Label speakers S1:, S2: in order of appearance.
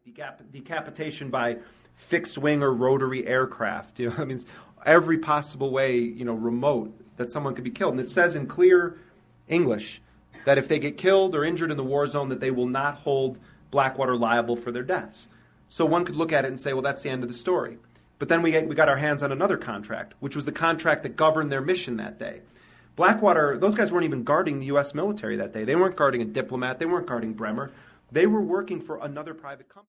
S1: decapitation by fixed wing or rotary aircraft. I mean, every possible way, remote that someone could be killed. And it says in clear English that if they get killed or injured in the war zone, that they will not hold Blackwater liable for their deaths. So one could look at it and say, well, that's the end of the story. But then we got our hands on another contract, which was the contract that governed their mission that day. Blackwater, those guys weren't even guarding the U.S. military that day. They weren't guarding a diplomat. They weren't guarding Bremer. They were working for another private company.